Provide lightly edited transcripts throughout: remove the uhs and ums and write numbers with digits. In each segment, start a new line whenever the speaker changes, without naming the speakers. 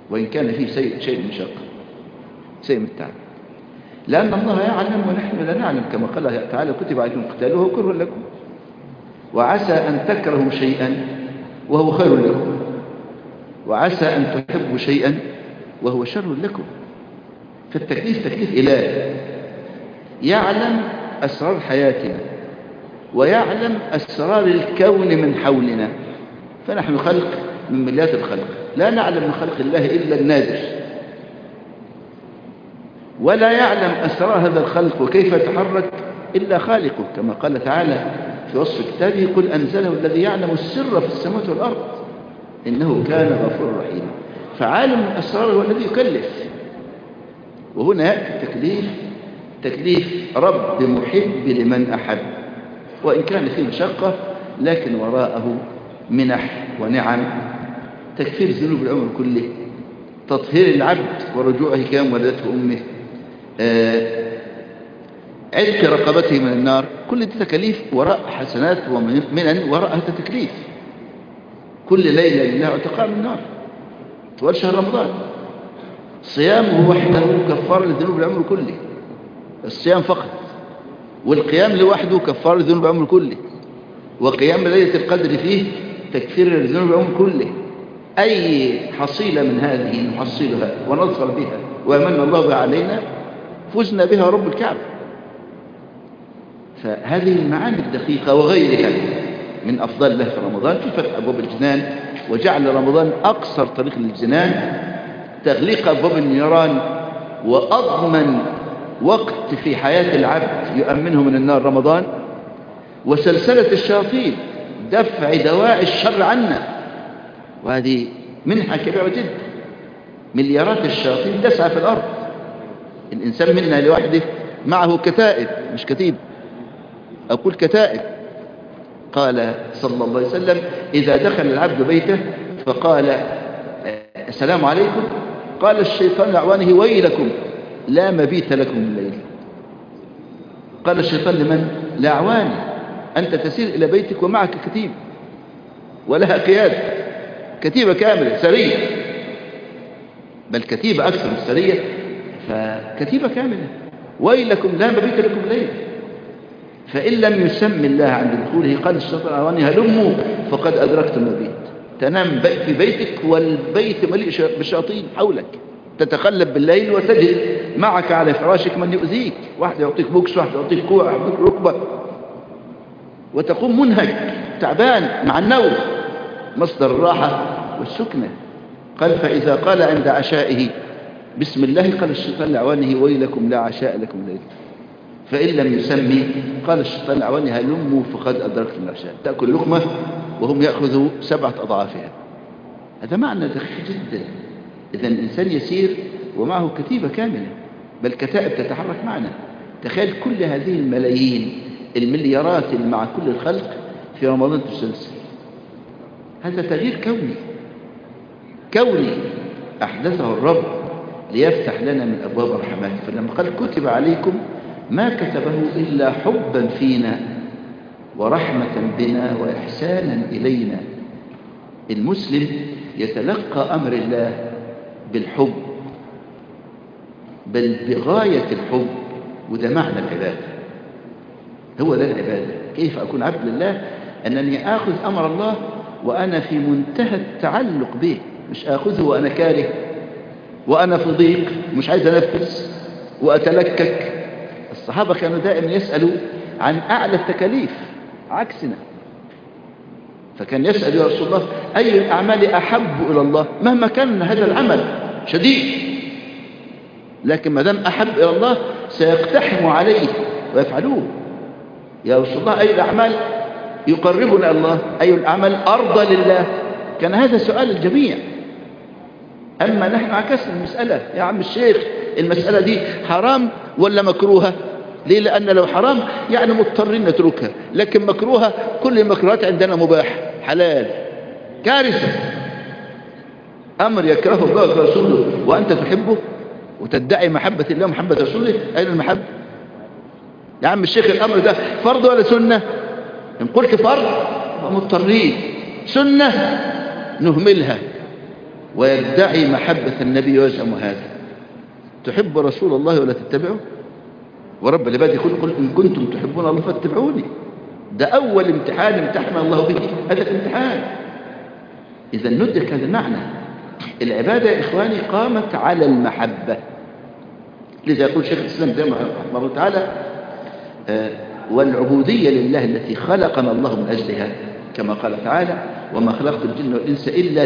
وإن كان فيه شيء من شق، شيء من التعب، لأن الله يعلم ونحن لا نعلم، كما قال تعالى كتب عليكم القتال وهو كره لكم، وعسى أن تكرهوا شيئا وهو خير لكم، وعسى أن تحبوا شيئا وهو شر لكم. فالتكليف تكليف إلهي، يعلم أسرار حياتنا ويعلم أسرار الكون من حولنا، فنحن خلق من مليات الخلق، لا نعلم من خلق الله إلا النادر، ولا يعلم أسرار هذا الخلق وكيف يتحرك إلا خالقه، كما قال تعالى في وصف كتابه قل أنزله الذي يعلم السر في السماوات والأرض إنه كان غفورا رحيما. فعالم الأسرار هو الذي يكلف. وهنا يأتي التكليف تكليف رب محب لمن أحب، وإن كان فيه مشقة لكن وراءه منح ونعم، تكفير ذنوب العمر كله، تطهير العبد ورجوعه كما ولدته أمه، عتق رقبته من النار. كل دي تكاليف وراء حسنات ومنن وراء هذا تكليف. كل ليلة لله عتقاء من النار طوال شهر رمضان. صيامه وحده كفار لذنوب العمر كله، الصيام فقط، والقيام لوحده كفار لذنوب العمر كله، وقيام ليلة القدر فيه تكفير لذنوب العمر كله. أي حصيلة من هذه نحصلها ونظفر بها ويمن الله بها علينا فزنا بها رب الكعبة. فهذه المعاني الدقيقة وغيرها من أفضل الله في رمضان في فتح أبواب الجنان، وجعل رمضان أقصر طريق للجنان، تغليق أبواب النيران، وأضمن وقت في حياة العبد يؤمنه من النار رمضان، وسلسلة الشياطين دفع دواعي الشر عنا. وهذه منحة كبيرة جدا. مليارات الشياطين تسعى في الأرض، الإنسان منا لوحده معه كتائب مش كتيب، أقول كتائب. قال صلى الله عليه وسلم إذا دخل العبد بيته فقال السلام عليكم قال الشيطان لأعوانه ويلكم لا مبيت لكم الليل. قال الشيطان لمن؟ لأعوانه. أنت تسير إلى بيتك ومعك كتيب ولها قيادة، كتيبة كاملة سرية، بل كتيبة أكثر من سرية، فكتيبة كاملة ويلكم لا مبيت لكم الليل. فإن لم يسم الله عند دخوله قال الشيطان لأعوانه هلموا فقد أدركت المبيت. تنام في بيتك والبيت مليء بالشياطين حولك، تتقلب بالليل وتجد معك على فراشك من يؤذيك، واحد يعطيك بوكس، واحد يعطيك كوع، واحد يعطيك ركبة، وتقوم منهك تعبان مع النوم، مصدر الراحة والسكنة. قال فإذا قال عند عشائه بسم الله قال الشيطان لأعوانه ويلكم لا عشاء لكم الليل. فإن لم يسمي قال الشيطان لأعوانه هلموا فقد أدركتم العشاء. تأكل لقمة وهم يأخذوا 7 أضعافها. هذا معنى دقيق جدا. إذا الإنسان يسير ومعه كتيبة كاملة، بل كتائب تتحرك معنا. تخيل كل هذه الملايين المليارات اللي مع كل الخلق في رمضان تسلسل. هذا تغيير كوني أحدثه الرب ليفتح لنا من أبواب رحمته. فلما قال كتب عليكم ما كتبه إلا حبا فينا ورحمة بنا وإحسانا إلينا. المسلم يتلقى أمر الله بالحب، بل بغاية الحب، وده معنى العبادة. هو ده العبادة. كيف أكون عبد لله؟ أنني آخذ أمر الله وأنا في منتهى التعلق به، مش آخذه وأنا كاره وأنا في ضيق مش عايز أنفس وأتلكك. الصحابة كانوا دائما يسألوا عن أعلى التكاليف عكسنا، فكان يسأل يا رسول الله أي الأعمال أحب إلى الله؟ مهما كان هذا العمل شديد، لكن ما دام أحب إلى الله سيقتحم عليه ويفعلوه. يا رسول الله أي الأعمال يقربنا إلى الله؟ أي الأعمال أرضى لله؟ كان هذا سؤال الجميع. أما نحن عكسنا المسألة. يا عم الشيخ المسألة دي حرام ولا مكروهة؟ ليه؟ لأن لو حرام يعني مضطرين نتركها، لكن مكروهة كل المكروهات عندنا مباح حلال. كارثة. أمر يكرهه الله ورسوله وأنت تحبه وتدعي محبة الله ومحبة رسوله، أين المحبة؟ يا عم الشيخ الأمر ده فرض ولا سنة؟ إن قلت فرض فمضطرين، سنة نهملها ويدعي محبة النبي ويزعم هذا. تحب رسول الله ولا تتبعه؟ ورب العباد يقول قل إن كنتم تحبون الله فاتبعوني. ده أول امتحان امتحن الله به، هذا الامتحان. إذا ندرك هذا المعنى. العبادة يا إخواني قامت على المحبة. لذا يقول شيخ الإسلام زي ما رحمه الله تعالى والعبودية لله التي خلقنا الله من أجلها، كما قال تعالى وما خلقت الجن والإنس إلا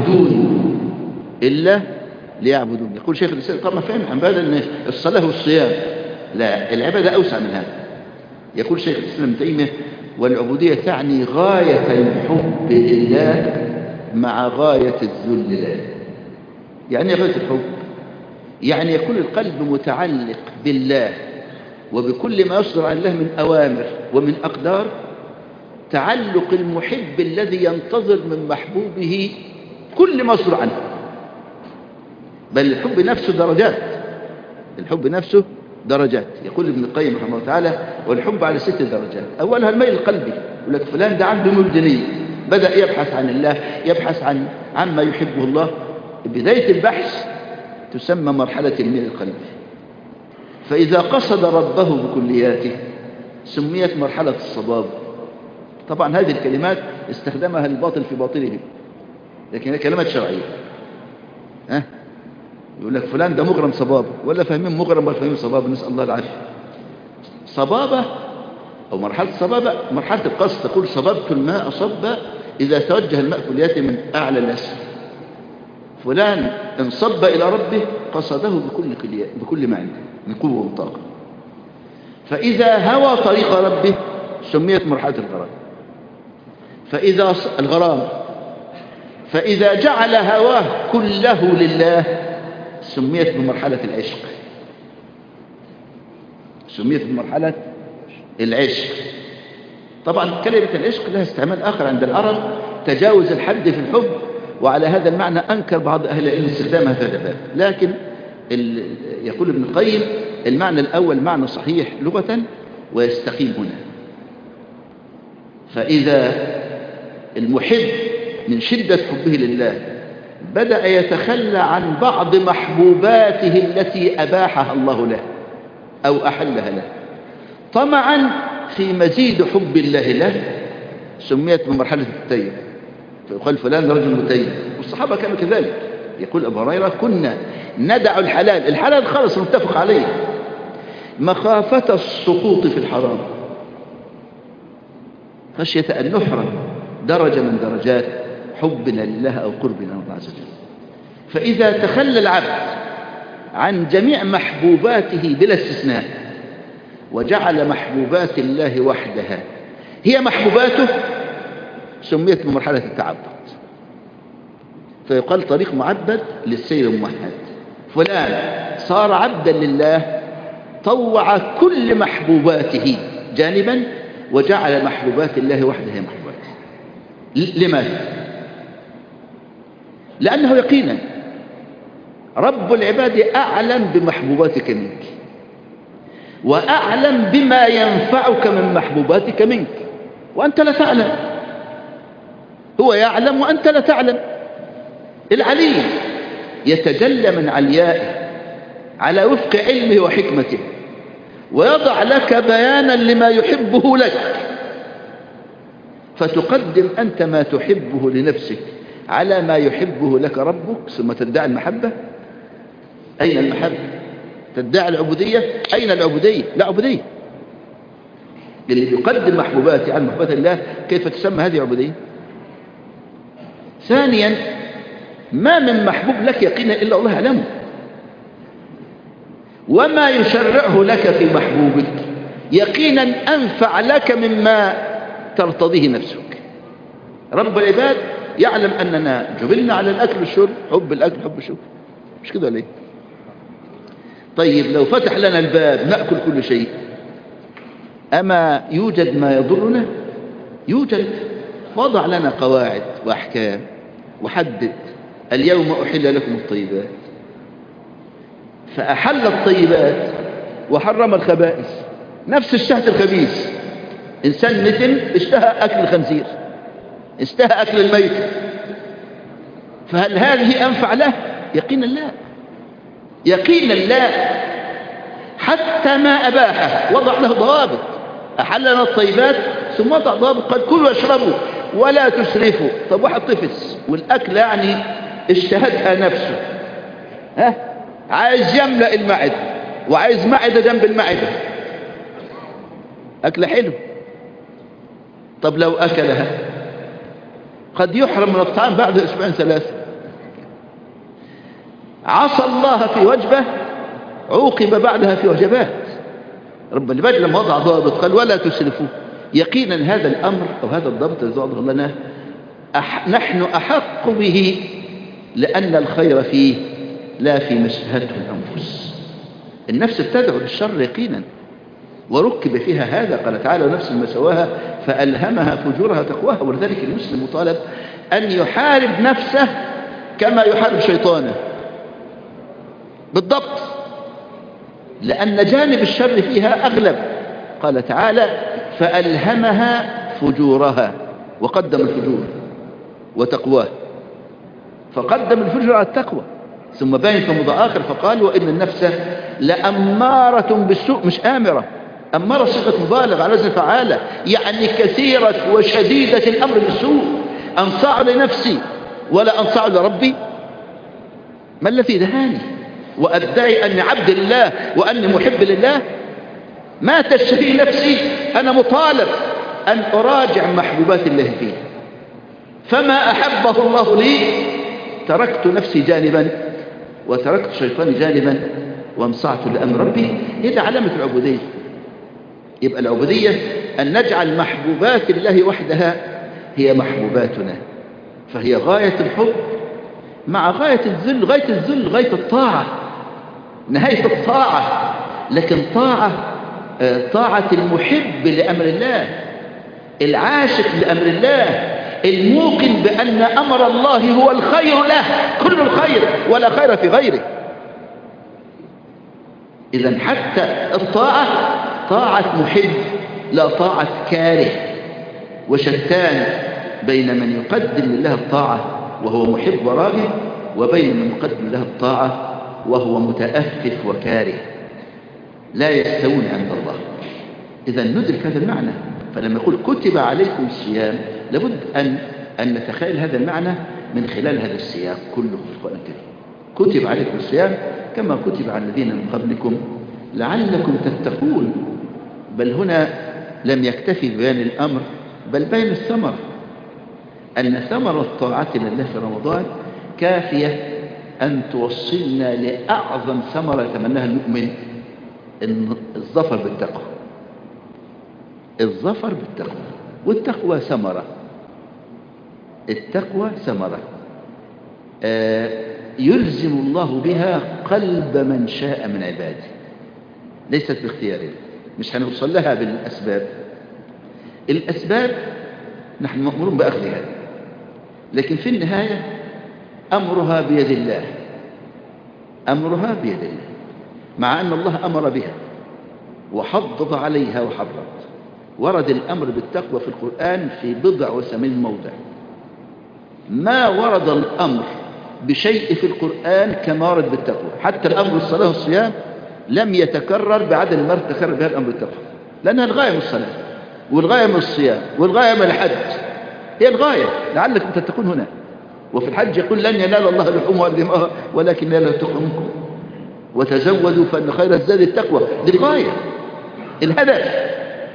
ليعبدون. يقول شيخ الإسلام طب ما فهم عن هذا أن الصلاة والصيام، لا، العبادة أوسع من هذا. يقول شيخ الإسلام تيمية والعبودية تعني غاية الحب لله مع غاية الذل له. يعني غاية الحب يعني يكون القلب متعلق بالله وبكل ما يصدر عن الله من أوامر ومن أقدار، تعلق المحب الذي ينتظر من محبوبه كل ما يصدر عنه. بل الحب نفسه درجات، الحب نفسه درجات. يقول ابن القيم رحمه الله تعالى والحب على 6 درجات. أولها الميل القلبي، يقول لك فلان ده عنده ميل ديني، بدأ يبحث عن الله، يبحث عما يحبه الله. بداية البحث تسمى مرحلة الميل القلبي. فإذا قصد ربه بكلياته سميت مرحلة الصباب. طبعا هذه الكلمات استخدمها الباطل في باطله، لكن هي كلمات شرعية. يقول لك فلان ده مغرم صبابة، ولا فاهمين مغرم ولا فاهمين صبابة، نسأل الله العافية. صبابة أو مرحلة الصبابة مرحلة القصد. تقول صببت الماء صبا إذا توجه الماء كلياته من أعلى الأسفل. فلان انصب إلى ربه قصده بكل ما عنده من قوة وطاقة. فإذا هوى طريق ربه سميت مرحلة الغرام. فإذا جعل هواه كله لله سميت بمرحلة العشق. سميت بمرحلة العشق. طبعا كلمة العشق لها استعمال آخر عند العرب، تجاوز الحد في الحب، وعلى هذا المعنى أنكر بعض أهل العلم استخدامها في هذا الباب. لكن يقول ابن القيم المعنى الأول معنى صحيح لغة ويستقيم هنا. فإذا المحب من شدة حبه لله بدأ يتخلى عن بعض محبوباته التي أباحها الله له أو أحلها له طمعا في مزيد حب الله له سميت بمرحلة التيب. فيقال فلان رجل متيب، والصحابة كانوا كذلك. يقول أبو هريرة كنا ندع الحلال خالص متفق عليه مخافة السقوط في الحرام، خشية أن نحرم درجة من درجات حبنا لله أو قربنا الله عز وجل. فإذا تخلى العبد عن جميع محبوباته بلا استثناء وجعل محبوبات الله وحدها هي محبوباته سميت بمرحلة التعبد. فيقال طريق معبد للسير الموحد. فلان صار عبدا لله طوع كل محبوباته جانبا وجعل محبوبات الله وحدها هي محبوباته. لماذا؟ لأنه يقينا رب العباد أعلم بمحبوباتك منك وأعلم بما ينفعك من محبوباتك منك وأنت لا تعلم. هو يعلم وأنت لا تعلم. العليم يتجلى من عليائه على وفق علمه وحكمته ويضع لك بيانا لما يحبه لك، فتقدم أنت ما تحبه لنفسك على ما يحبه لك ربك، ثم تدعي المحبة. أين المحبة؟ تدعي العبودية. أين العبودية؟ لا عبودية. اللي يقدم محبوباتي عن محبوبات الله كيف تسمى هذه عبودية؟ ثانيا ما من محبوب لك يقينا إلا الله يعلمه، وما يشرعه لك في محبوبك يقينا أنفع لك مما ترتضيه نفسك. رب العباد يعلم أننا جبلنا على الأكل والشرب، حب الأكل حب الشرب، مش كده ليه؟ طيب لو فتح لنا الباب نأكل كل شيء، أما يوجد ما يضرنا؟ يوجد. وضع لنا قواعد وأحكام وحدد اليوم أحل لكم الطيبات، فأحل الطيبات وحرم الخبائث. نفس الشهد الخبيث، إنسان نتن اشتهى أكل الخنزير، اشتهى أكل الميت، فهل هذه أنفع له؟ يقينا لا، يقينا لا. حتى ما أباحه وضع له ضوابط، أحل لنا الطيبات ثم وضع ضوابط، قال كلوا واشربوا ولا تسرفوا. طب واحد طفس والأكل يعني اشتهتها نفسه، ها، عايز يملأ المعدة وعايز معدة جنب المعدة، أكل حلو. طب لو أكلها قد يحرم من الطعام بعد أسبوعين ثلاثة. عصى الله في وجبة عوقب بعدها في وجبات. رب العباد لما وضع ضابط قال ولا تسرفوا. يقينا هذا الأمر أو هذا الضبط الذي وضعه لنا نحن أحق به، لأن الخير فيه لا في مشتهاته الأنفس. النفس بتدعو للشر يقينا، وركب فيها هذا. قال تعالى ونفس ما سواها فألهمها فجورها تقواها. ولذلك المسلم مطالب أن يحارب نفسه كما يحارب شيطانه بالضبط، لأن جانب الشر فيها أغلب. قال تعالى فألهمها فجورها، وقدم الفجور وتقواه، فقدم الفجور على التقوى، ثم باين في موضع آخر فقال وإن النفس لأمارة بالسوء، مش آمرة، أمارة صيغة مبالغة على وزن فعالة، يعني كثيرة وشديدة الأمر بالسوء. أنصاع لنفسي ولا أنصاع لربي؟ ما الذي دهاني وأدعي أني عبد الله وأني محب لله؟ ما تشتهي نفسي أنا مطالب أن أراجع محبوبات الله فيه. فما أحبه الله لي تركت نفسي جانبا وتركت شيطاني جانبا وانصعت لأمر ربي. هذا علامة العبودية. يبقى العبودية أن نجعل محبوبات الله وحدها هي محبوباتنا، فهي غاية الحب مع غاية الذل. غاية الذل غاية الطاعة، نهاية الطاعة. لكن طاعة المحب لأمر الله، العاشق لأمر الله، الموقن بأن أمر الله هو الخير له، كل الخير ولا خير في غيره. إذن حتى الطاعة طاعة محب لا طاعة كاره. وشتان بين من يقدم لله الطاعة وهو محب وراغب، وبين من يقدم له الطاعة وهو متأفف وكاره، لا يستوون عند الله. إذن ندرك هذا المعنى. فلما يقول كتب عليكم الصيام لابد أن نتخيل هذا المعنى من خلال هذا السياق كله في القرآن الكريم. كتب عليكم الصيام كما كتب على الذين من قبلكم لعلكم تتقون. بل هنا لم يكتفي ببيان الأمر بل بين الثمر، أن ثمرة طاعتنا لله في رمضان كافية أن توصلنا لأعظم ثمرة يتمناها المؤمن، الظفر بالتقوى. الظفر بالتقوى، والتقوى ثمرة. التقوى ثمرة يلزم الله بها قلب من شاء من عباده، ليست باختيارنا. مش هنوصل لها بالأسباب. الأسباب نحن مأمورون بأخذها، لكن في النهاية أمرها بيد الله، أمرها بيد الله، مع أن الله أمر بها وحضض عليها وحرض. ورد الأمر بالتقوى في القرآن في 89 موضع. ما ورد الأمر بشيء في القرآن كما ورد بالتقوى. حتى الأمر بالصلاة والصيام لم يتكرر بعدد المرة تكرر بها الأمر بالتقوى، لأنها الغاية من الصلاة والغاية من الصيام والغاية من الحج، هي الغاية لعلكم تتقون هنا. وفي الحج يقول لن ينال الله لحومها ولا دماؤها ولكن ينال التقوى منكم وتزودوا فإن خير الزاد التقوى. دي الغاية، الهدف.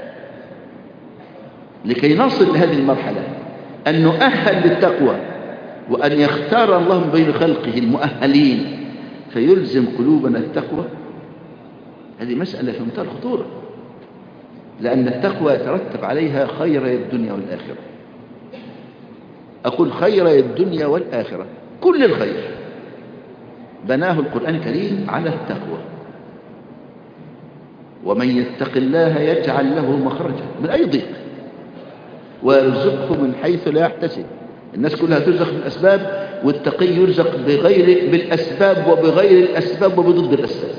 لكي نصل لهذه المرحلة أن نؤهل للتقوى وأن يختار الله من بين خلقه المؤهلين فيلزم قلوبنا التقوى. هذه مسألة في منتهى الخطورة، لأن التقوى يترتب عليها خير الدنيا والآخرة. أقول خير الدنيا والآخرة، كل الخير بناه القرآن الكريم على التقوى. ومن يتق الله يجعل له مخرجا من أي ضيق ويرزقه من حيث لا يحتسب. الناس كلها ترزق بالأسباب، والتقي يرزق بالأسباب وبغير الأسباب وبضد الأسباب.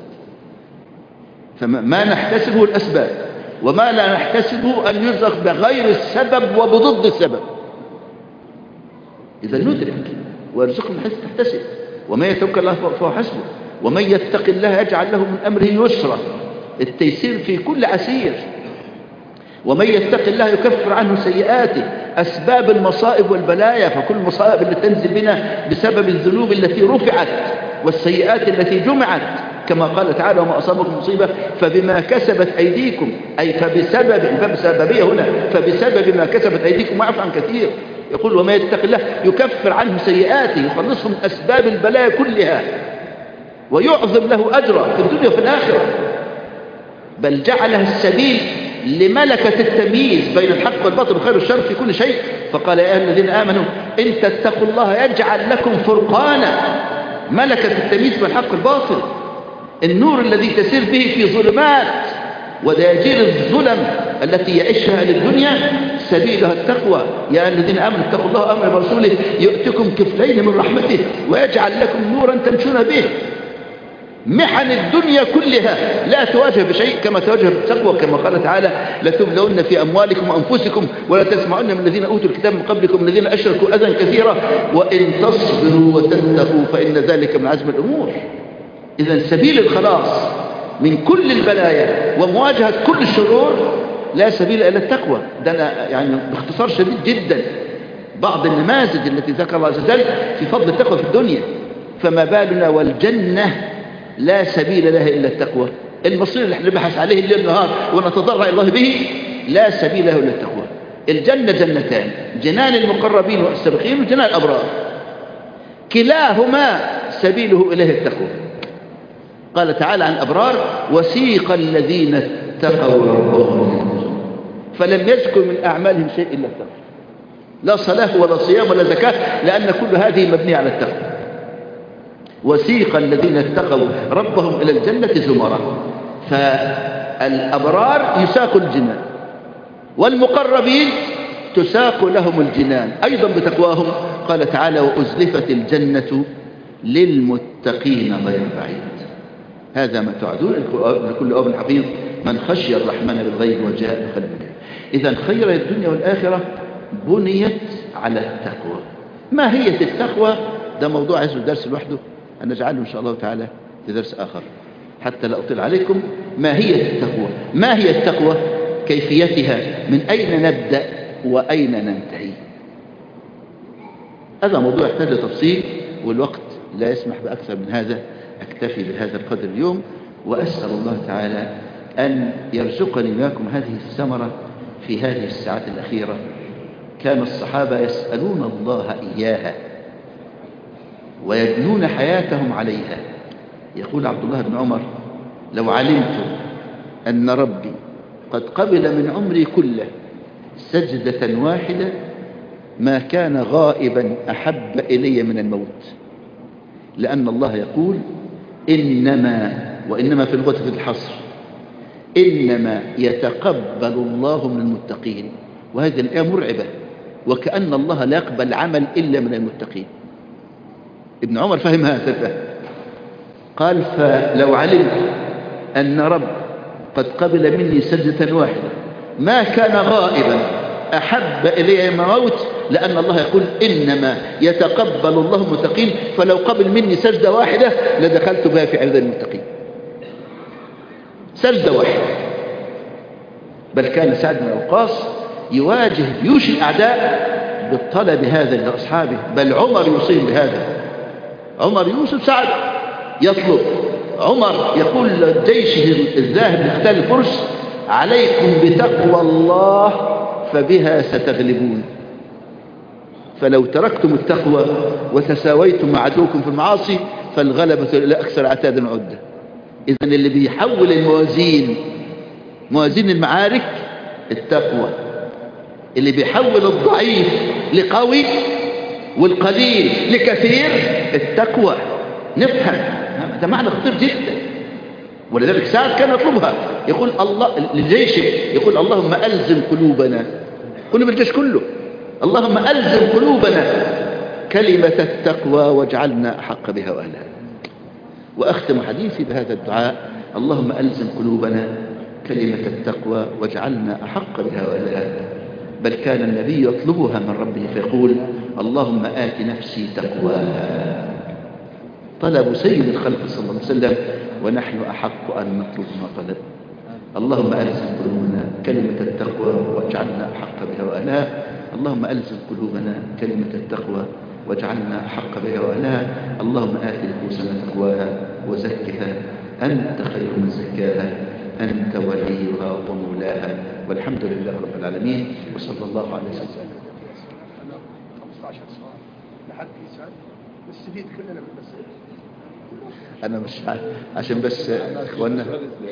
فما نحتسبه الأسباب، وما لا نحتسبه أن يرزق بغير السبب وبضد السبب. إذا ندرك ويرزقه من حيث تحتسب، ومن يتوكل الله فهو حسبه، ومن يتق الله يجعل له من أمره يسرا، التيسير في كل عسير. ومن يتق الله يكفر عنه سيئاته. أسباب المصائب والبلايا، فكل المصائب التي تنزل بنا بسبب الذنوب التي رفعت والسيئات التي جمعت، كما قال تعالى وما أصابكم مصيبة فبما كسبت أيديكم، أي فبسببية هنا، فبسبب ما كسبت أيديكم وعفو عن كثير. يقول وما يتق الله يكفر عنه سيئاته، يخلصه من أسباب البلايا كلها ويعظم له أجرا في الدنيا وفي الآخرة، بل جعلها السبيل لملكة التمييز بين الحق والباطل والخير والشر في كل شيء. فقال يا أيها الذين آمنوا إن تتقوا الله يجعل لكم فرقانا، ملكة التمييز بين الحق والباطل، النور الذي تسير به في ظلمات ودياجير الظلم التي يعيشها أهل الدنيا سبيلها التقوى. يا أيها الذين آمنوا اتقوا الله وآمنوا برسوله يؤتكم كفلين من رحمته ويجعل لكم نورا تمشون به. محن الدنيا كلها لا تواجه بشيء كما تواجه بالتقوى، كما قال تعالى لتبلون في أموالكم وأنفسكم ولا تسمعن من الذين أوتوا الكتاب من قبلكم الذين أشركوا أذى كثيرا وإن تصبروا وتتقوا فإن ذلك من عزم الأمور. إذن سبيل الخلاص من كل البلايا ومواجهة كل الشرور لا سبيل إلى التقوى. ده أنا يعني باختصار شديد جدا بعض النماذج التي ذكر الله عز وجل في فضل التقوى في الدنيا، فما بالنا والجنة لا سبيل لها إلا التقوى. المصير اللي احنا نبحث عليه الليل والنهار ونتضرع الله به لا سبيل له إلا التقوى. الجنة جنتان، جنان المقربين والسابقين وجنان الأبرار، كلاهما سبيله إليه التقوى. قال تعالى عن الأبرار وسيق الذين اتقوا ربهم فلم يذكر من أعمالهم شيء إلا التقوى، لا صلاة ولا صيام ولا زكاة، لأن كل هذه مبنية على التقوى. وسيق الذين اتقوا ربهم إلى الجنة زمرا، فالأبرار يساق الجنان والمقربين تساق لهم الجنان أيضا بتقواهم. قال تعالى وأزلفت الجنة للمتقين غير بعيد. هذا ما توعدون لكل أب حفيظ من خشي الرحمن بالغيب وجاء بقلب منيب. إذا خير الدنيا والآخرة بنيت على التقوى. ما هي التقوى؟ ده موضوع عايز درس لوحده، نجعله إن شاء الله تعالى في درس آخر حتى لا أطيل عليكم. ما هي التقوى؟ ما هي التقوى؟ كيفيتها؟ من أين نبدأ وأين ننتهي؟ هذا موضوع يحتاج لتفصيل والوقت لا يسمح بأكثر من هذا. أكتفي بهذا القدر اليوم، وأسأل الله تعالى أن يرزقني وإياكم هذه الثمرة في هذه الساعات الأخيرة. كان الصحابة يسألون الله إياها ويبنون حياتهم عليها. يقول عبد الله بن عمر لو علمت أن ربي قد قبل من عمري كله سجدة واحدة ما كان غائبا أحب إلي من الموت، لأن الله يقول إنما، وإنما في لغة الحصر، إنما يتقبل الله من المتقين. وهذه الآية مرعبة، وكأن الله لا يقبل عمل إلا من المتقين. ابن عمر فهم هذا، قال فلو علمت أن رب قد قبل مني سجدة واحدة ما كان غائبا أحب إلي من الموت، لأن الله يقول إنما يتقبل الله المتقين، فلو قبل مني سجدة واحدة لدخلت بها في عدد المتقين. سجدة واحدة. بل كان سعد بن وقاص يواجه جيوش الأعداء بالطلب هذا لأصحابه، بل عمر يوصيهم بهذا. عمر يوسف سعد يطلب، عمر يقول جيشه الذاهب لقتال الفرس عليكم بتقوى الله فبها ستغلبون. فلو تركتم التقوى وتساويتم مع عدوكم في المعاصي فالغلبة إلى أكثر عتادا عدة. إذن اللي بيحول الموازين، موازين المعارك التقوى، اللي بيحول الضعيف لقوي والقليل لكثير التقوى. نفهم هذا معنى خطير جدا، ولذلك سعد كان يطلبها، يقول الله لجيشه، يقول اللهم ألزم قلوبنا، قلوب الجيش كله، اللهم ألزم قلوبنا كلمة التقوى واجعلنا أحق بها وأهلها. وأختم حديثي بهذا الدعاء اللهم ألزم قلوبنا كلمة التقوى واجعلنا أحق بها وأهلها. بل كان النبي يطلبها من ربه فيقول اللهم آت نفسي تقواها. طلب سيد الخلق صلى الله عليه وسلم ونحن أحق أن نطلب ما طلب. اللهم ألزم قلوبنا كلمة التقوى واجعلنا أحق بها وأهلها. اللهم ألزم قلوبنا كلمة التقوى واجعلنا أحق بها وأهلها. اللهم آت نفوسنا تقواها وزكها أنت خير من زكاها أنت وليها ومولاها والحمد لله رب العالمين وصلى الله عليه وسلم.
15 سؤال لحد يسأل نستفيد كلنا من المسألة.
أنا مش عشان بس إخواننا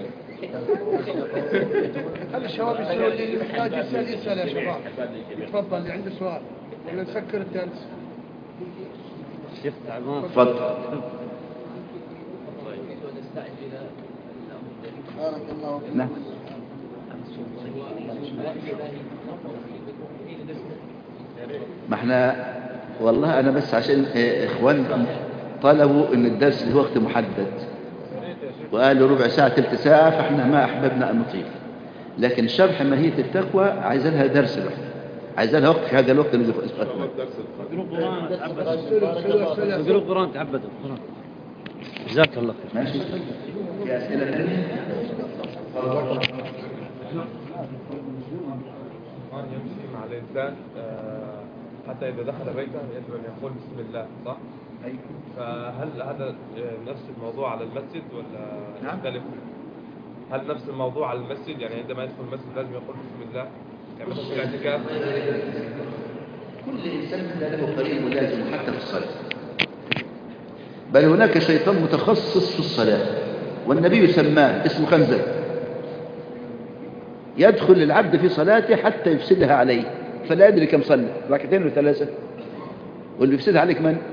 خلي الشباب يسألوا، اللي محتاج يسأل يا شباب. تفضل اللي عنده سؤال ولا نسكر الدرس.
تفضل. نعم. ما احنا والله انا بس عشان اخوانكم طلبوا ان الدرس له وقت محدد وقالوا ربع ساعة تلت ساعة، فاحنا ما احببنا ان نطيل، لكن شرح ماهية التقوى عايز لها درس لوحده، عايز لها وقت في هذا الوقت اللي
جروب قرآن تعبدوا. جزاك الله خير.
ماشي. في أسئلة ثانية؟
يمشي مع الإنسان حتى إذا دخل بيته يجب أن يقول بسم الله، صح؟
أيوة.
فهل هذا نفس الموضوع على المسجد ولا
نعم.
يختلف؟ هل نفس الموضوع على المسجد؟ يعني عندما يدخل المسجد لازم يقول بسم الله؟ يعني مثلا في الاعتكاف
كل إنسان له قرين ملازم حتى في الصلاة، بل هناك شيطان متخصص في الصلاة والنبي سماه اسمه خنزة، يدخل العبد في صلاته حتى يفسدها عليه فلا يدري كم صلى، ركعتين وثلاثة، واللي يفسدها عليك من؟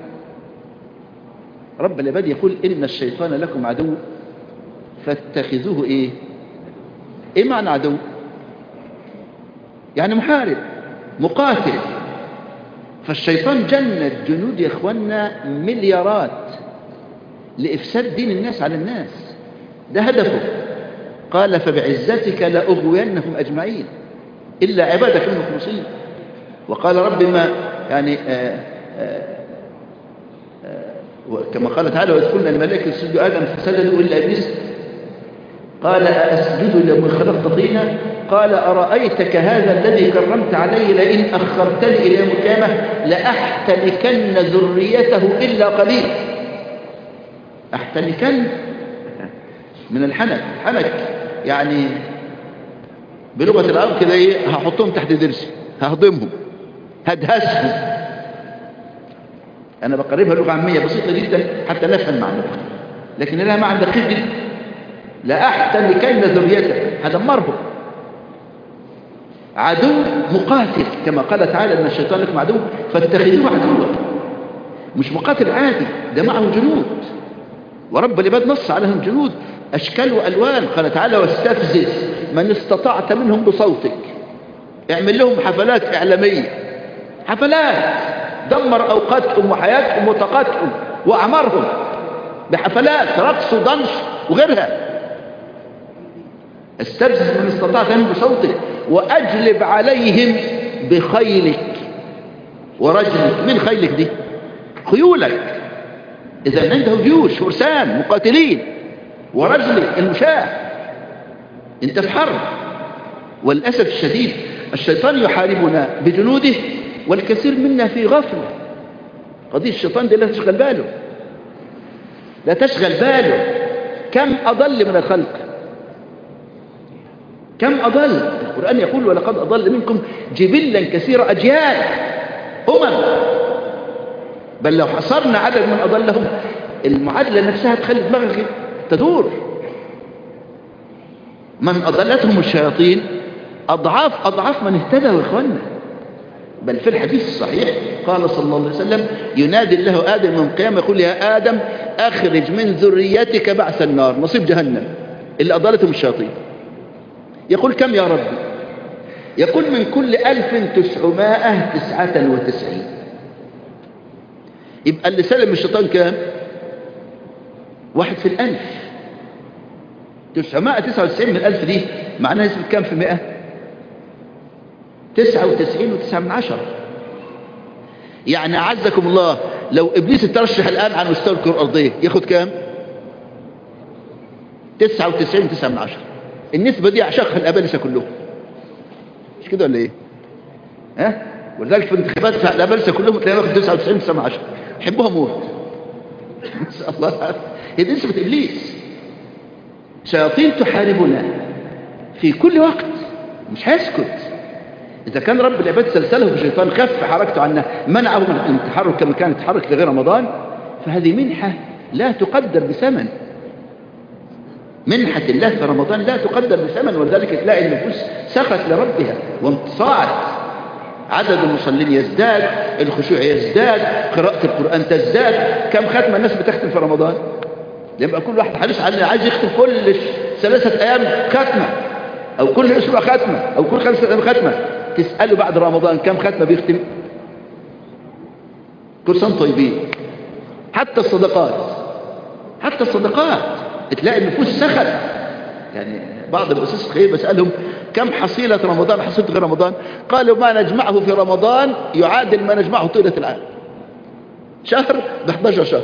رب العباد يقول إن الشيطان لكم عدو فاتخذوه إيه؟ إيه معنى عدو؟ يعني محارب مقاتل. فالشيطان جند جنود يا إخواننا مليارات لإفساد دين الناس على الناس، ده هدفه. قال فبعزتك لأغوينهم أجمعين إلا عبادك المخلصين. وقال رب ما يعني كما قال تعالى وإذ قلنا للملائكة اسجدوا آدم فسجدوا إلا إبليس قال أسجد لمن خلقت طينا قال أرأيتك هذا الذي كرمت عليه لئن أخرتني إلى يوم القيامة لأحتنكن ذريته إلا قليل. أحتنكن من الحنك، حنك يعني بلغة العرب كده إيه، هحطهم تحت درسي، ههضمهم، هدهسهم. أنا بقربها لغة عامية بسيطة جدا حتى نفهم معنى، لكن لها معنى دقيق جدا. لأحتنكن ذريته، هدمرهم. عدو مقاتل كما قال تعالى إن الشيطان لكم عدو فاتخذوه عدوا. مش مقاتل عادي، ده معه جنود، ورب العباد نص عليهم جنود أشكال وألوان. قال تعالى واستفزز من استطعت منهم بصوتك. اعمل لهم حفلات إعلامية، حفلات، دمر أوقاتهم وحياتهم وطاقاتهم وأعمارهم بحفلات رقص ودنس وغيرها. استفزز من استطعت منهم بصوتك وأجلب عليهم بخيلك ورجلك. من خيلك دي؟ خيولك. إذا عنده جيوش فرسان مقاتلين، ورجلك المشاة. انت في حرب. والأسف الشديد الشيطان يحاربنا بجنوده والكثير منا في غفلة. قضية الشيطان دي لا تشغل باله، لا تشغل باله. كم أضل من الخلق، كم أضل. القرآن يقول ولقد أضل منكم جبلا كثير أجيال بل لو حصرنا عدد من أضلهم المعادلة نفسها تخلي دماغك تدور. من أضلتهم الشياطين أضعاف من اهتدوا يا إخوانا. بل في الحديث الصحيح قال صلى الله عليه وسلم ينادي الله آدم يوم القيامة يقول يا آدم أخرج من ذريتك بعث النار، نصيب جهنم اللي أضلتهم الشياطين. يقول كم يا ربي؟ يقول من كل 1999. يبقى اللي سلم الشيطان كام؟ 1 في 1000. 999 من 1000 دي معناها نسبة كام في 100؟ 99.9. يعني أعزكم الله لو إبليس ترشح الآن على مستوى الكرة الأرضية ياخد كام؟ 99.9. النسبة دي أعشقها الأبالسة كلهم، مش كده ولا إيه؟ ها؟ ولذلك في انتخابات الأبالسة كلهم تلاقي واخد 99.9، يحبوها موت. نسأل الله العافية. هي دي نسبة إبليس. شياطين تحاربنا في كل وقت، مش هيسكت. إذا كان رب العباد سلسله بشيطان خف حركته عنه منعه من التحرك كما كان يتحرك في غير رمضان، فهذه منحة لا تقدر بثمن. منحة الله في رمضان لا تقدر بثمن، ولذلك تلاقي النفوس سخت لربها وانتصاعت، عدد المصلين يزداد، الخشوع يزداد، قراءة القرآن تزداد. كم ختمة الناس بتختم في رمضان؟ يبقى كل واحد حريص على عايز يختم كل 3 أيام ختمة، أو كل أسبوع ختمة، أو كل 5 أيام ختمة. تسأله بعد رمضان كم ختمة بيختم؟ كل سنة طيبين. حتى الصدقات تلاقي النفوس سخت. يعني بعض الأساس الخير بسألهم كم حصيلة رمضان حصيلة غير رمضان؟ قالوا ما نجمعه في رمضان يعادل ما نجمعه طيلة العام. شهر ب11 شهر.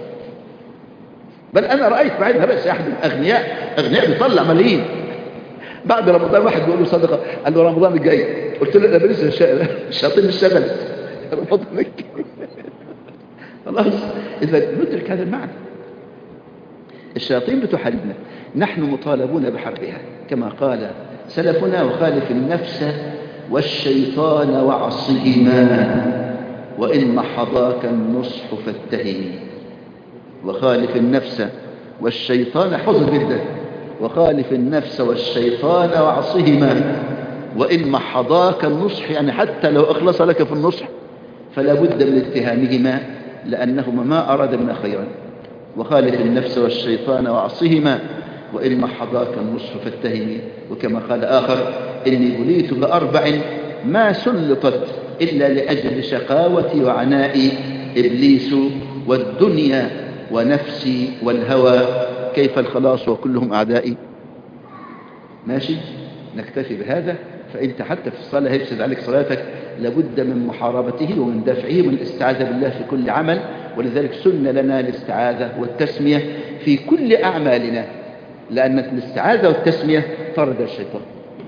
بل أنا رأيت بعدها بس أحد أغنياء بيطلع ملايين بعد رمضان. واحد بيقول له صدقة، قال له رمضان الجاي. قلت له أنا لسه الشياطين اشتغلت رمضان الجاي. خلاص. إذا ندرك هذا المعنى، الشياطين بتحاربنا، نحن مطالبون بحربها كما قال سلفنا: وخالف النفس والشيطان وعصهما وإن محضاك النصح فاتهمي. وخالف النفس والشيطان، حفظ جدا، وخالف النفس والشيطان وعصهما وإن محضاك النصح، يعني حتى لو أخلص لك في النصح فلا بد من اتهامهما لأنهما ما أراد منا خيرا. وخالف النفس والشيطان وعصهما وإن محضاك النصح فاتهمي. وكما قال آخر: إني بليت ب4 ما سلطت إلا لأجل شقاوتي وعنائي، إبليس والدنيا ونفسي والهوى، كيف الخلاص وكلهم أعدائي. ماشي، نكتفي بهذا. فأنت حتى في الصلاة هيفسد عليك صلاتك، لابد من محاربته ومن دفعه ومن الاستعاذة بالله في كل عمل. ولذلك سن لنا الاستعاذة والتسمية في كل أعمالنا، لأن الاستعاذة والتسمية طرد الشيطان.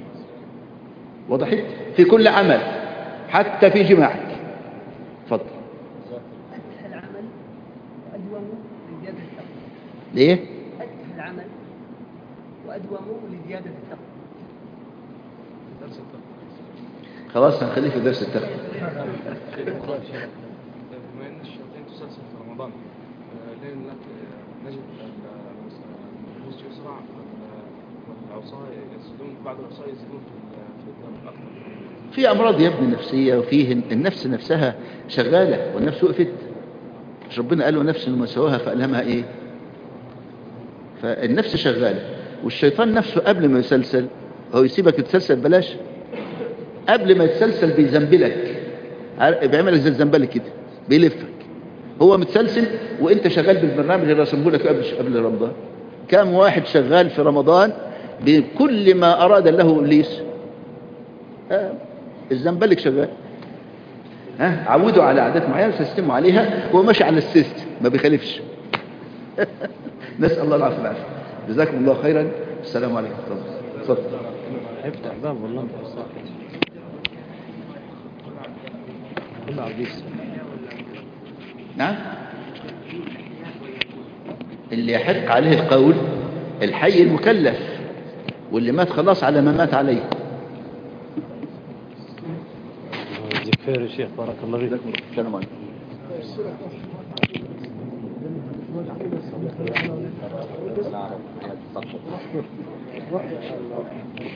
وضحت؟ في كل عمل، حتى في جماعك. تفضل.
أكثر العمل وأدومه لزيادة التقوى.
ليه؟
أكثر العمل وأدومه لزيادة التقوى.
خلاص هنخليه في درس التقوى.
بما ان الشياطين تسلسل في رمضان، ليه نجد النفوس يسرع والعصاة يزيدون، بعض العصاة يزيدون في الدم أكثر.
في أمراض يا ابني نفسية، وفيه النفس نفسها شغالة، والنفس وقفت. مش ربنا قال له نفس ما سواها فألهمها إيه؟ فالنفس شغالة. والشيطان نفسه قبل ما يسلسل هو يسيبك تتسلسل بلاش، قبل ما يتسلسل بيزنبلك، بيعملك زي الزنبلة كده، بيلفك. هو متسلسل وانت شغال بالبرنامج اللي رسمه لك قبل رمضان. كم واحد شغال في رمضان بكل ما أراد الله إبليس، الزنبلك شغال. عودوا على عادات معينة وسيستموا عليها، هو ماشي على السيستم ما بيخالفش. نسأل الله العافية والعافية. جزاكم الله خيرا. السلام عليكم ورحمة الله. تفضل.
افتح باب والله. كله عبيس.
نعم. اللي يحق عليه القول الحي المكلف، واللي مات خلاص على ما مات عليه.
يجزيك خير يا شيخ، بارك الله فيك.
السلام عليكم.
لا